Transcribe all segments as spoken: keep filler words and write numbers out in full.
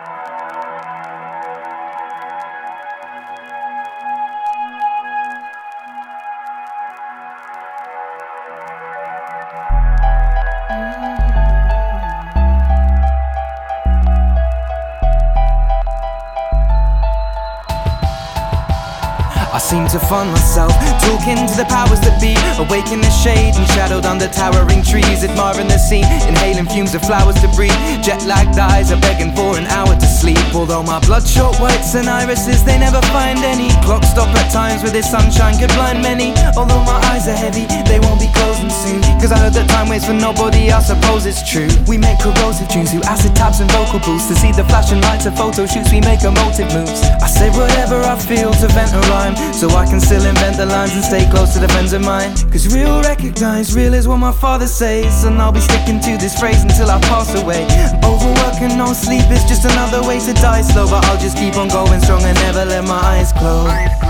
I seem to find myself talking to the powers that be, awake in the shade and shadowed under towering trees, admiring the scene, inhaling fumes of flowers to breathe. Jet-lagged eyes are begging for an hour to sleep, although my bloodshot whites and irises, they never find any. Clocks stop at times where the sunshine could blind many. Although my eyes are heavy, they won't be closing soon, cause I know that time waits for nobody, I suppose it's true. We make corrosive tunes through acid tabs and vocal booths, to see the flashing lights of photo shoots, we make emotive moves. I say whatever I feel to vent a rhyme, so I can still invent the lines and stay close to the friends of mine. Cause real recognize, real is what my father says, and I'll be sticking to this phrase until I pass away. Overwork and no sleep is just another way to die slow, but I'll just keep on going strong and never let my eyes close.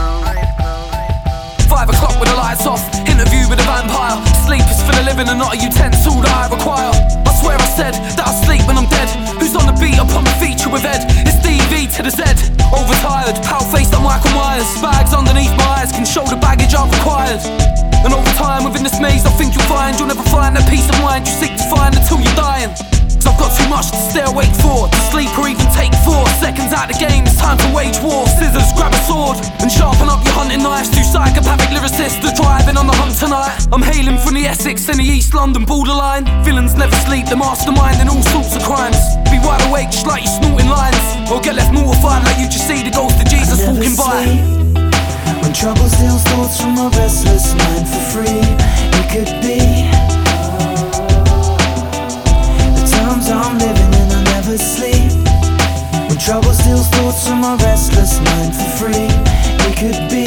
Five o'clock with the lights off, interview with a vampire. Sleep is for the living and not a utensil that I require. I swear I said that I'll sleep when I'm dead. Who's on the beat upon the feature with Ed? It's D V to the Z. Overtired, pale-faced like Michael Myers. Bags underneath my eyes can show the baggage I've acquired. And over time within this maze I think you'll find you'll never find that peace of mind you seek to find until you're dying. Cause I've got too much to stay awake for, to sleep or even take four seconds out the game, it's time to wage war. Scissors, grab a sword and sharpen up your hunting knives. Two psychopathic lyricists, they're driving on the hunt tonight. I'm hailing from the Essex and the East London borderline. Villains never sleep, they're masterminding all sorts of crimes. Be wide awake just like you're snorting lines, or get left mortified like you just see the ghost of Jesus walking by. When trouble steals thoughts from a restless mind for free, it could be the times I'm living in, I never sleep. When trouble steals thoughts from a restless mind for free, it could be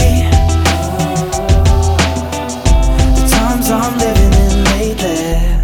the times I'm living in lately.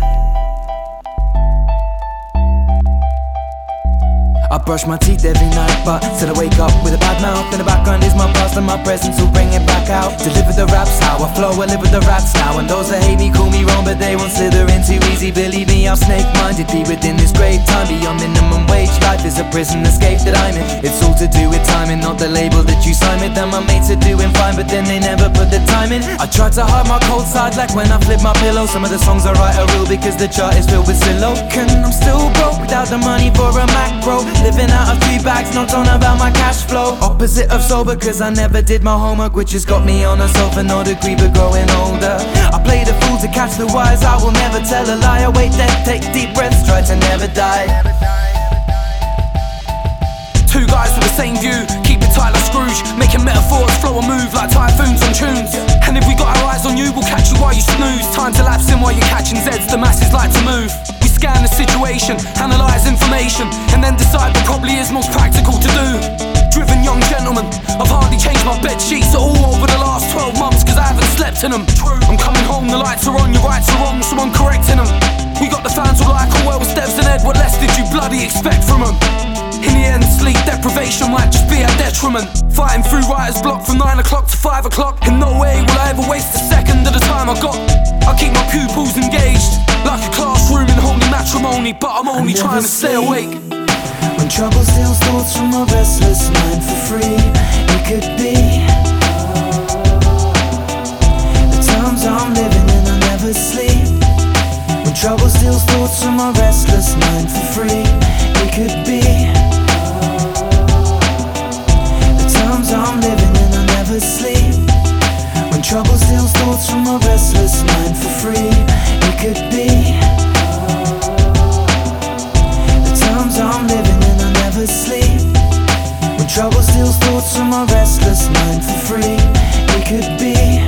I brush my teeth every night, but still I wake up with a bad mouth. In the background is my past and my presence will bring it back out. Deliver the raps how I flow, I live with the rats now. And those that hate me call me wrong, but they won't slither in too easy. Believe me, I'm snake-minded, be within this great time. Beyond minimum wage, life is a prison escape that I'm in. It's all to do with timing, not the label that you sign with. Them my mates are doing fine, but then they never put the time in. I try to hide my cold side like when I flip my pillow. Some of the songs I write are real because the chart is filled with silo. And I'm still broke without the money for a macro. Living out of three bags, not on about my cash flow. Opposite of sober, cause I never did my homework, which has got me on a sofa, no degree but growing older. I play the fool to catch the wise, I will never tell a lie. I wait death, take deep breaths, try to never die. Two guys with the same view, keep it tight like Scrooge, making metaphors flow and move like typhoons on tunes. And if we got our eyes on you, we'll catch you while you snooze. Time to lapse in while you're catching Zeds, the masses like to move. We scan the situation, analyse information, and then decide what probably is most practical to do. Driven young gentleman, I've hardly changed my bed sheets at all over the last twelve months, cause I haven't slept in them. I'm coming home, the lights are on, your rights are wrong, so I'm correcting them. We got the fans who like all well, Steps and Ed, what less did you bloody expect from them? In the end, sleep deprivation might just be a detriment. Fighting through writer's block from nine o'clock to five o'clock. In no way will I ever waste a second of the time I got. I keep my pupils engaged, like a classroom in holy matrimony, but I'm only trying to stay awake. When trouble steals thoughts from a restless mind for free, it could be the times I'm living in, I never sleep. When trouble steals thoughts from a restless mind for free, it could be the times I'm living in, I never sleep. When trouble steals thoughts from a restless mind for free, it could be the times I'm living in, I never sleep. When trouble steals thoughts from a restless mind for free, it could be